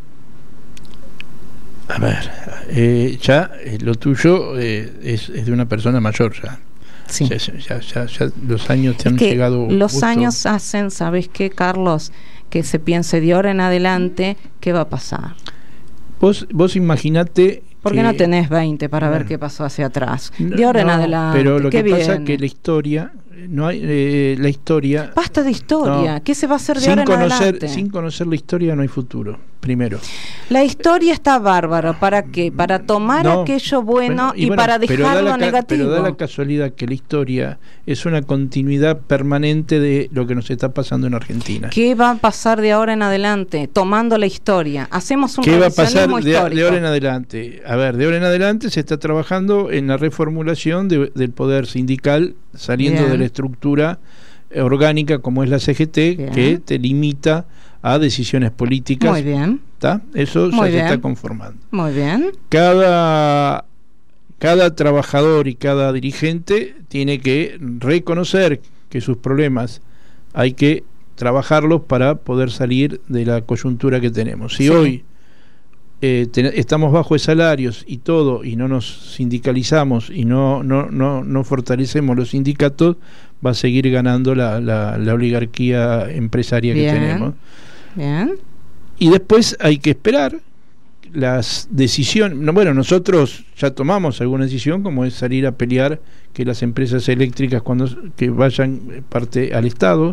A ver, lo tuyo es de una persona mayor ya. Sí. Ya los años te han llegado. Los justo. Años hacen, ¿sabes qué, Carlos? Que se piense de ahora en adelante qué va a pasar. Vos imaginate. ¿Por qué no tenés 20 para ver qué pasó hacia atrás? De ahora en adelante. Pero lo que viene? pasa es que la historia. No hay la historia. Basta de historia. No. ¿Qué se va a hacer de ahora en adelante? Sin conocer la historia no hay futuro. Primero. La historia está bárbara. ¿Para qué? Para tomar aquello bueno y para dejar lo negativo. Pero da la casualidad que la historia es una continuidad permanente de lo que nos está pasando en Argentina. ¿Qué va a pasar de ahora en adelante? Tomando la historia. Hacemos un ¿Qué va a pasar de ahora en adelante? A ver, de ahora en adelante se está trabajando en la reformulación del poder sindical, saliendo de la estructura orgánica como es la CGT, que te limita a decisiones políticas. Muy bien. ¿Tá? Eso ya se está conformando. Muy bien. Cada trabajador y cada dirigente tiene que reconocer que sus problemas hay que trabajarlos para poder salir de la coyuntura que tenemos. Si hoy estamos bajo de salarios y todo, y no nos sindicalizamos y no fortalecemos los sindicatos, va a seguir ganando la oligarquía empresaria que tenemos. Bien. Y después hay que esperar las decisiones, bueno, nosotros ya tomamos alguna decisión, como es salir a pelear que las empresas eléctricas que vayan parte al Estado.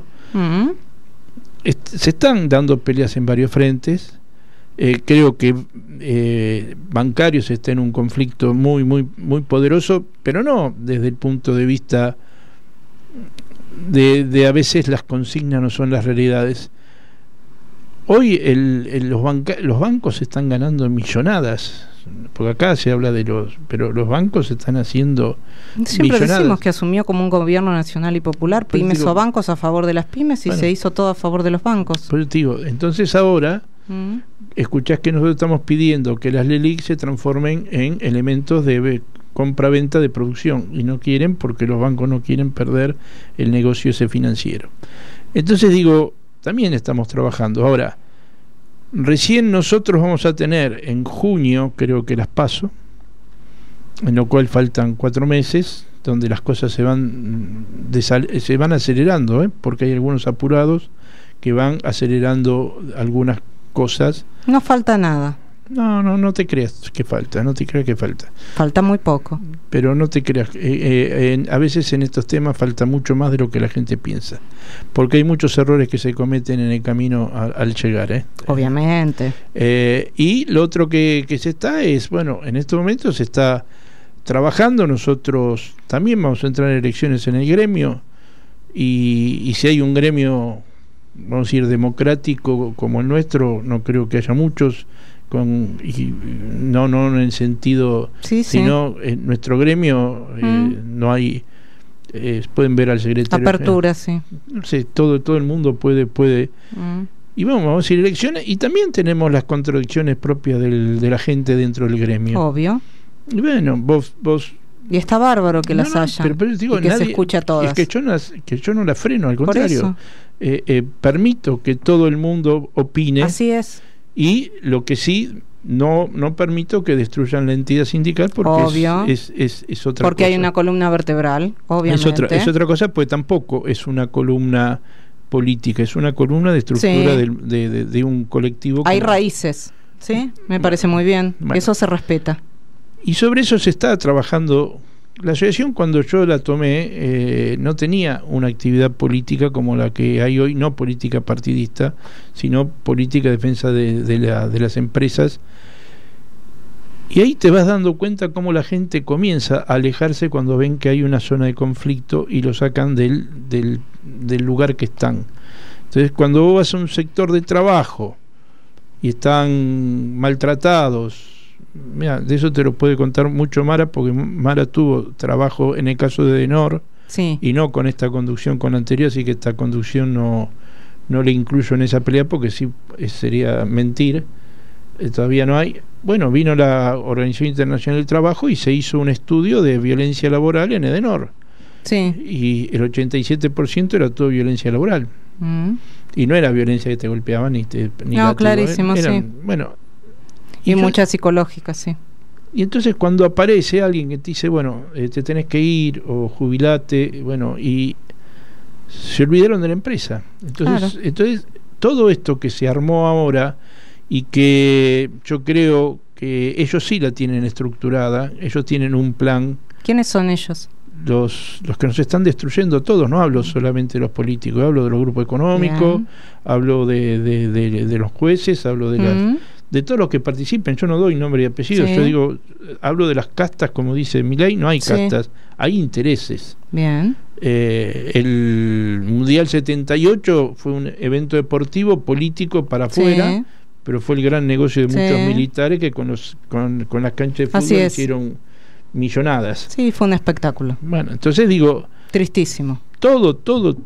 Se están dando peleas en varios frentes. Creo que bancarios está en un conflicto muy muy muy poderoso, pero no desde el punto de vista de a veces las consignas no son las realidades. Hoy los bancos están ganando millonadas, porque acá se habla pero los bancos están haciendo siempre millonadas. Decimos que asumió como un gobierno nacional y popular, pymes o bancos a favor de las pymes, y se hizo todo a favor de los bancos. Pues digo, entonces ahora escuchás que nosotros estamos pidiendo que las LELIC se transformen en elementos de compra-venta de producción, y no quieren, porque los bancos no quieren perder el negocio ese financiero. Entonces digo, también estamos trabajando. Ahora, recién nosotros vamos a tener en junio, creo que las PASO, en lo cual faltan 4 meses, donde las cosas se van acelerando, porque hay algunos apurados que van acelerando algunas cosas. No falta nada. No te creas que falta, Falta muy poco. Pero no te creas, a veces en estos temas falta mucho más de lo que la gente piensa, porque hay muchos errores que se cometen en el camino al llegar. Obviamente. Y lo otro que se está es, bueno, en estos momentos se está trabajando, nosotros también vamos a entrar en elecciones en el gremio, y si hay un gremio, vamos a decir, democrático como el nuestro, no creo que haya muchos, no en el sentido, sino en nuestro gremio no hay, pueden ver al secretario, apertura, sí, no sé, todo el mundo puede y vamos a ir a elecciones, y también tenemos las contradicciones propias de la gente dentro del gremio, obvio, y bueno, vos y está bárbaro que las haya, pero digo, y que se escucha a todas. Es que yo no las freno, al contrario, permito que todo el mundo opine. Así es. Y lo que sí, no permito que destruyan la entidad sindical, porque obvio, es otra porque cosa. hay una columna vertebral, obviamente. Es otra cosa, pues tampoco es una columna política, es una columna de estructura de un colectivo. Hay raíces, ¿sí? Me parece muy bien, eso se respeta. Y sobre eso se está trabajando. La asociación, cuando yo la tomé, no tenía una actividad política como la que hay hoy, no política partidista, sino política de defensa de las empresas. Y ahí te vas dando cuenta cómo la gente comienza a alejarse cuando ven que hay una zona de conflicto y lo sacan del lugar que están. Entonces, cuando vos vas a un sector de trabajo y están maltratados, mira, de eso te lo puede contar mucho Mara, porque Mara tuvo trabajo en el caso de Edenor, y no con esta conducción, con la anterior, así que esta conducción no le incluyo en esa pelea, porque sí sería mentir. Todavía no hay. Bueno, vino la Organización Internacional del Trabajo y se hizo un estudio de violencia laboral en Edenor, y el 87% era todo violencia laboral, y no era violencia que te golpeaban ni clarísimo, bueno. Y mucha psicológica, sí. Y entonces cuando aparece alguien que te dice, bueno, te tenés que ir o jubilate, bueno, y se olvidaron de la empresa. Entonces todo esto que se armó ahora, y que yo creo que ellos sí la tienen estructurada, ellos tienen un plan. ¿Quiénes son ellos? Los que nos están destruyendo todos, no hablo solamente de los políticos, hablo de los grupos económicos, hablo de los jueces, hablo de todos los que participen. Yo no doy nombre y apellidos, yo digo, hablo de las castas, como dice Milei. No hay castas, hay intereses. Bien. El Mundial 78 fue un evento deportivo político para afuera, pero fue el gran negocio de muchos militares que con las canchas de fútbol hicieron millonadas. Sí, fue un espectáculo. Bueno, entonces digo, tristísimo. Todo.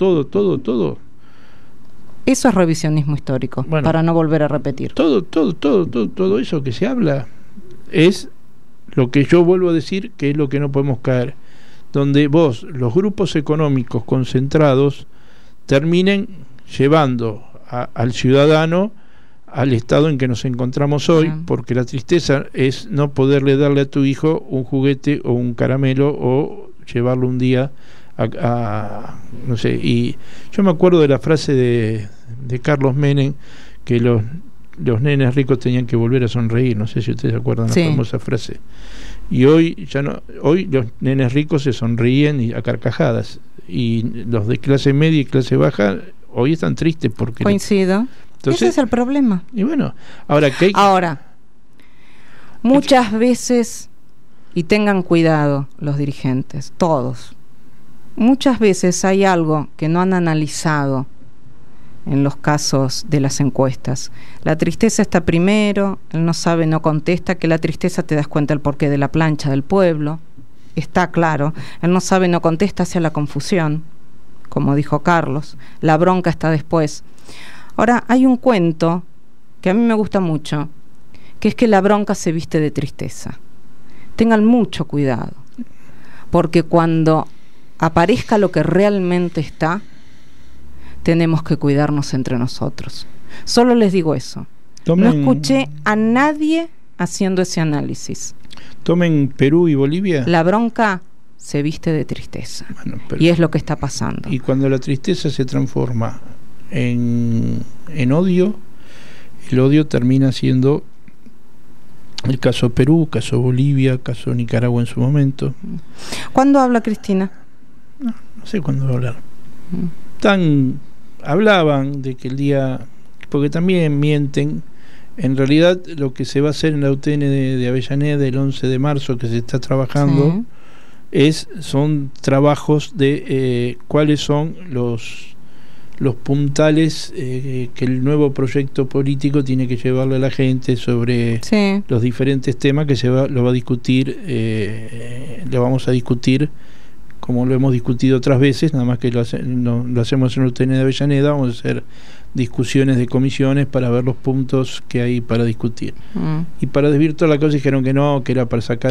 Eso es revisionismo histórico, para no volver a repetir. Todo eso que se habla es lo que yo vuelvo a decir, que es lo que no podemos caer, donde los grupos económicos concentrados, terminen llevando al ciudadano al estado en que nos encontramos hoy, porque la tristeza es no poderle darle a tu hijo un juguete o un caramelo, o llevarlo un día no sé. Y yo me acuerdo de la frase de Carlos Menem, que los nenes ricos tenían que volver a sonreír, no sé si ustedes se acuerdan Sí. la famosa frase. Y hoy ya no, hoy los nenes ricos se sonríen y a carcajadas, y los de clase media y clase baja hoy están tristes porque Coincido. Entonces, ese es el problema. y bueno, ahora que Ahora, muchas veces, y tengan cuidado los dirigentes, todos, muchas veces hay algo que no han analizado en los casos de las encuestas. La tristeza está primero, él no sabe, no contesta, que la tristeza te das cuenta el porqué de la plancha del pueblo, está claro, él no sabe, no contesta hacia la confusión, como dijo Carlos, la bronca está después. Ahora, hay un cuento que a mí me gusta mucho, que es que la bronca se viste de tristeza. Tengan mucho cuidado, porque cuando aparezca lo que realmente está, tenemos que cuidarnos entre nosotros. Solo les digo eso. No escuché a nadie haciendo ese análisis. Tomen Perú y Bolivia. La bronca se viste de tristeza. Bueno, Y es lo que está pasando. Y cuando la tristeza se transforma en odio, el odio termina siendo el caso Perú, caso Bolivia, caso Nicaragua en su momento. ¿Cuándo habla Cristina? No sé cuándo va a hablar. Hablaban de que el día, porque también mienten, en realidad lo que se va a hacer en la UTN de Avellaneda el 11 de marzo que se está trabajando, sí, son trabajos de cuáles son los puntales que el nuevo proyecto político tiene que llevarle a la gente sobre sí, los diferentes temas que lo va a discutir, lo vamos a discutir como lo hemos discutido otras veces, nada más que lo hacemos en el UTN de Avellaneda. Vamos a hacer discusiones de comisiones para ver los puntos que hay para discutir. Y para desvirtuar la cosa dijeron que no, que era para sacar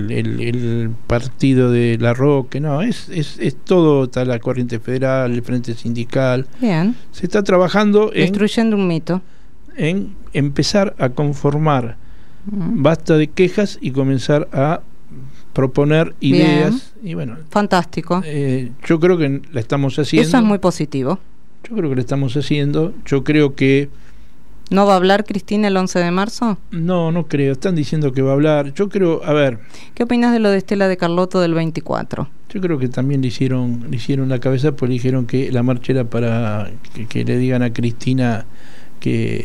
el partido de La Roque. No, es todo, está la corriente federal, el frente sindical. Bien. Se está trabajando destruyendo un mito, en empezar a conformar basta de quejas y comenzar a proponer ideas. Bien. Y bueno, fantástico. Yo creo que la estamos haciendo. Eso es muy positivo. Yo creo que lo estamos haciendo. Yo creo que... ¿No va a hablar Cristina el 11 de marzo? No creo. Están diciendo que va a hablar. Yo creo, a ver... ¿Qué opinas de lo de Estela de Carlotto del 24? Yo creo que también le hicieron la cabeza, porque le dijeron que la marcha era para que le digan a Cristina que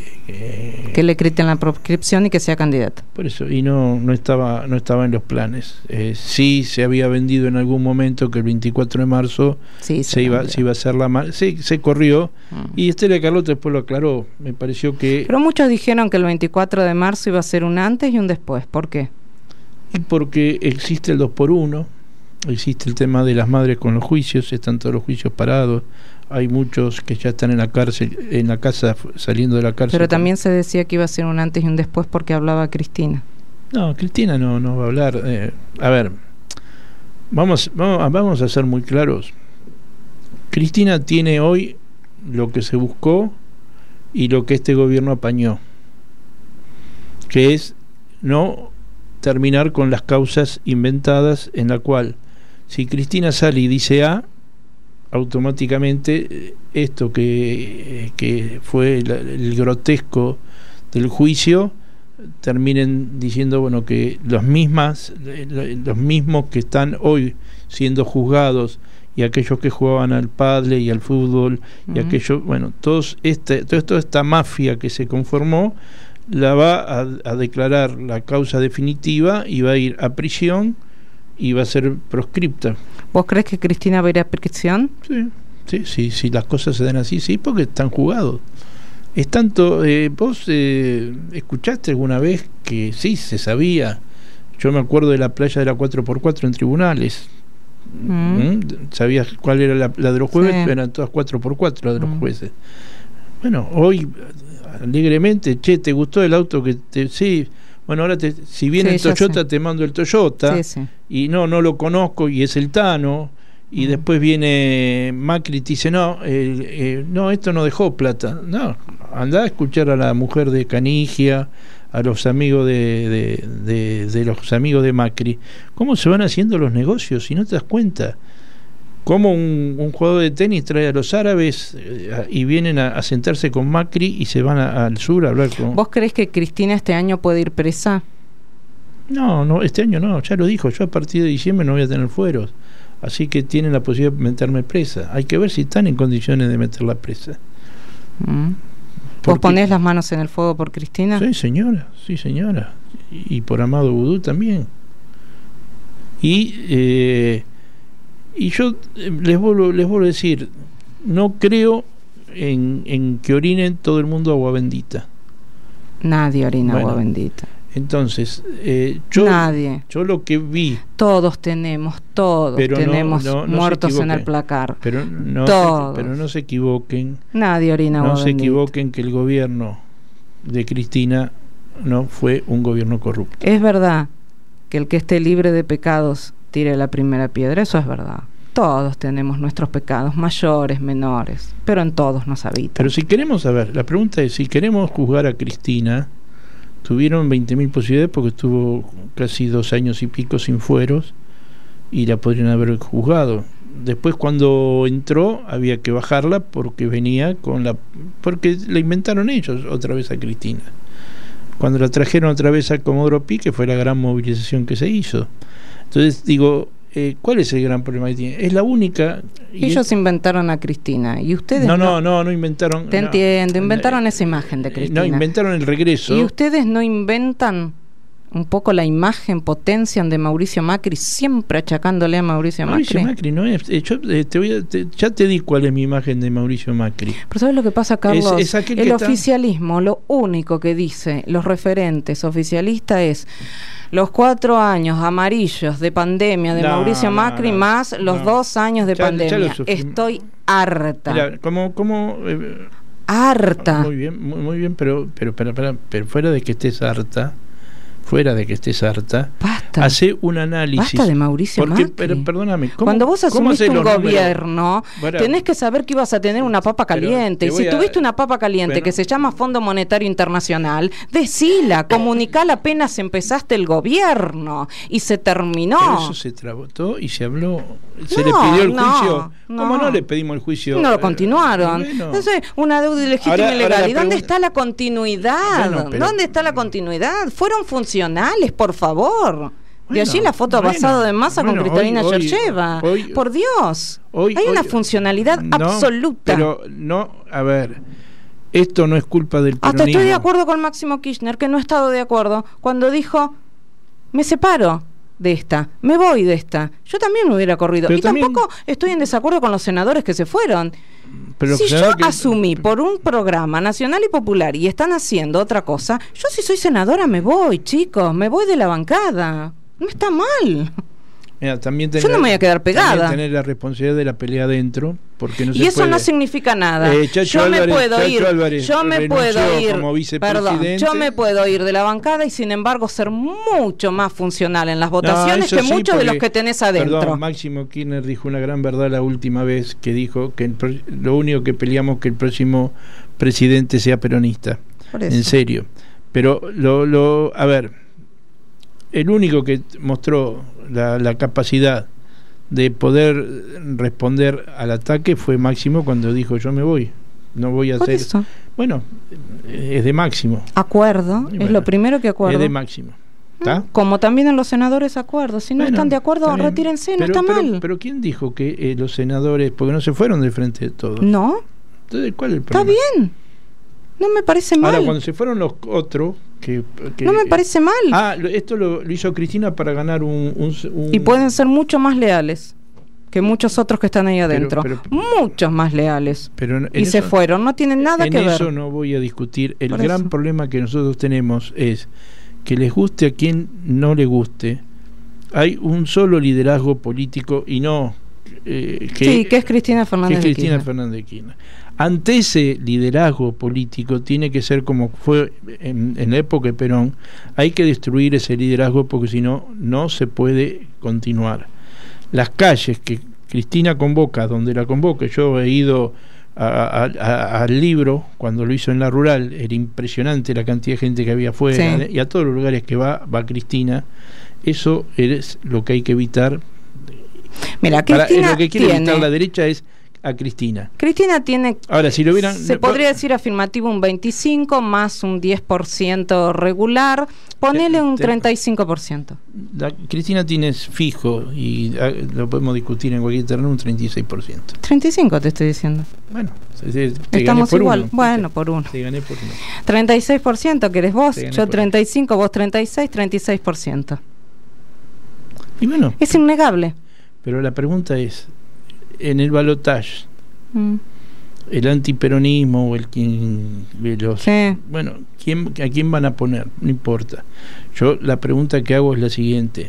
le quiten la proscripción y que sea candidata. Por eso, y no estaba en los planes. Sí se había vendido en algún momento que el 24 de marzo se iba a hacer la marcha. Sí, se corrió. Y Estela Carlotto después lo aclaró. Me pareció que... Pero muchos dijeron que el 24 de marzo iba a ser un antes y un después. ¿Por qué? Y porque existe el 2x1, existe el tema de las madres con los juicios, están todos los juicios parados. Hay muchos que ya están en la cárcel, en la casa, saliendo de la cárcel. Pero también se decía que iba a ser un antes y un después porque hablaba Cristina. No, Cristina no va a hablar. A ver, vamos a ser muy claros. Cristina tiene hoy lo que se buscó y lo que este gobierno apañó, que es no terminar con las causas inventadas, en la cual si Cristina sale y dice A, automáticamente esto que fue el grotesco del juicio, terminen diciendo, bueno, que los mismos que están hoy siendo juzgados, y aquellos que jugaban al pádel y al fútbol, y aquellos, bueno, toda esta mafia que se conformó, la va a declarar la causa definitiva y va a ir a prisión y va a ser proscripta. ¿Vos crees que Cristina va a ir a prisión? Sí, las cosas se dan así, sí, porque están jugados. Es tanto, vos escuchaste alguna vez que sí, se sabía. Yo me acuerdo de la playa de la 4x4 en tribunales. ¿Sabías cuál era la de los jueves? Sí. Eran todas 4x4 la de los jueces. Bueno, hoy alegremente, ¿te gustó el auto que te...? Sí. Bueno, ahora si viene el Toyota, te mando el Toyota, y no lo conozco y es el Tano, y después viene Macri y te dice, no, esto no dejó plata. No, andá a escuchar a la mujer de Canigia, a los amigos de los amigos de Macri, cómo se van haciendo los negocios, si no te das cuenta. como un jugador de tenis trae a los árabes y vienen a sentarse con Macri y se van al sur a hablar con... ¿Vos creés que Cristina este año puede ir presa? No, este año no, ya lo dijo, yo a partir de diciembre no voy a tener fueros, así que tienen la posibilidad de meterme presa. Hay que ver si están en condiciones de meterla presa. ¿Vos ponés las manos en el fuego por Cristina? Sí, señora, y por Amado Vudú también. Y yo les vuelvo a decir, no creo en que orinen todo el mundo agua bendita. Nadie orina agua bendita. Entonces, nadie. Yo lo que vi... Todos tenemos no muertos en el placar. Pero no se equivoquen. Nadie orina agua bendita. No se equivoquen que el gobierno de Cristina no fue un gobierno corrupto. Es verdad que el que esté libre de pecados tire la primera piedra, eso es verdad. Todos tenemos nuestros pecados, mayores, menores, pero en todos nos habita. Pero si queremos saber, la pregunta es, si queremos juzgar a Cristina, tuvieron 20.000 posibilidades porque estuvo casi 2 años y pico sin fueros y la podrían haber juzgado. Después, cuando entró, había que bajarla porque venía porque la inventaron ellos otra vez a Cristina. Cuando la trajeron otra vez a Comodoro Pi, que fue la gran movilización que se hizo. Entonces digo, ¿cuál es el gran problema que tiene? Es la única... Ellos inventaron a Cristina y ustedes no inventaron... Te entiendo, inventaron esa imagen de Cristina. No, inventaron el regreso. ¿Y ustedes no inventan un poco la imagen, potencian de Mauricio Macri, siempre achacándole a Mauricio Macri no es... ya te di cuál es mi imagen de Mauricio Macri. Pero ¿sabes lo que pasa, Carlos? El oficialismo, lo único que dice los referentes oficialistas es... Los 4 años amarillos de pandemia de Mauricio Macri más los 2 años de pandemia. Estoy harta. Mira, harta. Muy bien, pero fuera de que estés harta, basta. Hace un análisis. Basta de Mauricio Macri. Perdóname. Cuando vos asumiste un gobierno, tenés que saber que ibas a tener una papa caliente. Y si tuviste una papa caliente que se llama Fondo Monetario Internacional, decila, comunicala apenas empezaste el gobierno. Y se terminó. Pero eso se trató y se habló. Se le pidió el juicio. ¿Cómo no le pedimos el juicio? No lo continuaron. Entonces, una deuda ilegítima y legal. ¿Y dónde está la continuidad? ¿Dónde está la continuidad? Fueron funcionales, por favor. De allí la foto basada de masa con Cristalina Georgieva. Por Dios. Hay una funcionalidad absoluta. Pero no, a ver, esto no es culpa del peronismo. Hasta estoy de acuerdo con Máximo Kirchner, que no he estado de acuerdo, cuando dijo, me separo de esta, me voy de esta. Yo también me hubiera corrido. Pero tampoco estoy en desacuerdo con los senadores que se fueron. Pero si yo asumí por un programa nacional y popular y están haciendo otra cosa, yo si soy senadora me voy, chicos, me voy de la bancada. No está mal. Mira, yo no me voy a quedar pegada. Tener la responsabilidad de la pelea adentro, porque no y eso no significa nada. Yo me puedo ir de la bancada y sin embargo ser mucho más funcional en las votaciones que muchos de los que tenés adentro. Perdón, Máximo Kirchner dijo una gran verdad la última vez, que dijo que lo único que peleamos es que el próximo presidente sea peronista. En serio. Pero a ver, el único que mostró la capacidad de poder responder al ataque fue Máximo cuando dijo yo me voy, no voy a hacer eso. Bueno, es de Máximo. Acuerdo, es lo primero que acuerdo. Es de Máximo. ¿Está? Como también en los senadores acuerdo. Si no están de acuerdo, retírense, no está mal. Pero ¿quién dijo que los senadores, porque no se fueron del frente de todos? No. Entonces, ¿cuál es el problema? Está bien. No me parece mal. Ahora, cuando se fueron los otros... no me parece mal. Esto lo hizo Cristina para ganar un... Y pueden ser mucho más leales que muchos otros que están ahí adentro. Muchos más leales. Se fueron, no tienen nada que ver. En eso no voy a discutir. El gran problema que nosotros tenemos es que les guste a quien no le guste, hay un solo liderazgo político y no... que es Cristina Fernández de Kirchner. Ante ese liderazgo político tiene que ser como fue en la época de Perón. Hay que destruir ese liderazgo porque si no, no se puede continuar. Las calles que Cristina convoca, donde la convoca, yo he ido al Libro cuando lo hizo en la rural, era impresionante la cantidad de gente que había afuera, y a todos los lugares que va Cristina. Eso es lo que hay que evitar. Mira, Cristina lo que quiere tiene... evitar la derecha es a Cristina. Cristina tiene, ahora, si lo hubieran, se podría decir afirmativo un 25 más un 10% regular, ponele un 35%. Cristina tiene fijo, y lo podemos discutir en cualquier terreno, un 36%. 35 te estoy diciendo. Bueno, te estamos por igual. Uno. Bueno, por uno. Te gané por uno. 36% querés vos, yo 35, uno. vos 36, 36%. Y bueno, es innegable. Pero la pregunta es, en el balotaje, el antiperonismo o bueno, ¿a quién van a poner? No importa. Yo la pregunta que hago es la siguiente: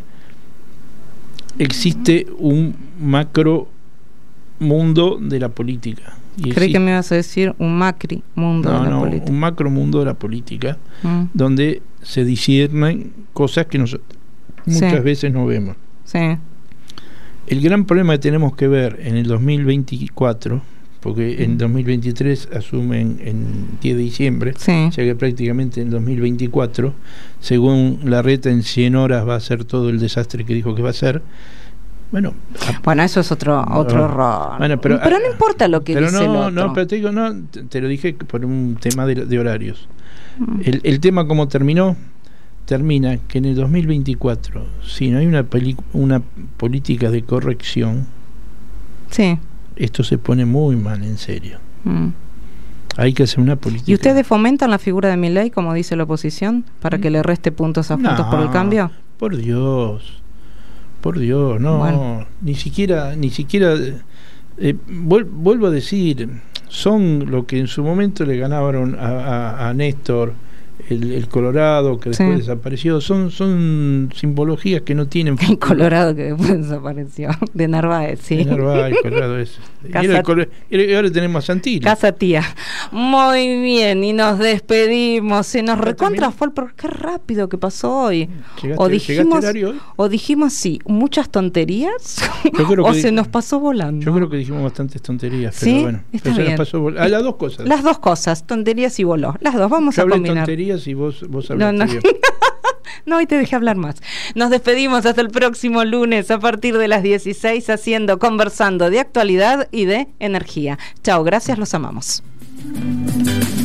existe un macro mundo de la política. Creí que me ibas a decir un macri mundo de la política. Un macro mundo de la política, donde se disciernen cosas que muchas veces no vemos. Sí. El gran problema que tenemos que ver en el 2024, porque en 2023 asumen en 10 de diciembre, sí. O sea que prácticamente en 2024, según Larreta, en 100 horas va a ser todo el desastre que dijo que va a ser. Bueno, eso es otro error. Bueno, pero no importa lo que dice el otro. No, pero te digo, te lo dije por un tema de horarios. El tema como termina que en el 2024, si no hay una política de corrección, sí, esto se pone muy mal en serio. Hay que hacer una política. ¿Y ustedes fomentan la figura de Milei, como dice la oposición, para que le reste puntos a Juntos por el Cambio? Por Dios, no, bueno. ni siquiera vuelvo a decir, son lo que en su momento le ganaron a Néstor, el Colorado, que después desapareció. Son simbologías que no tienen futuro. El Colorado que después desapareció, de Narváez, sí. De Narváez, Colorado es. Y ahora tenemos a Santilli. Casa tía. Muy bien, y nos despedimos. Se nos recontra fue qué rápido que pasó hoy. O dijimos sí, muchas tonterías, o se nos pasó volando. Yo creo que dijimos bastantes tonterías, pero ¿sí? bueno. Está bien. Nos pasó las dos cosas. Las dos cosas, tonterías y voló. Las dos, vamos a combinar. Y vos hablaste bien. No, hoy te dejé hablar más. Nos despedimos hasta el próximo lunes a partir de las 16 conversando de actualidad y de energía. Chao, gracias, los amamos.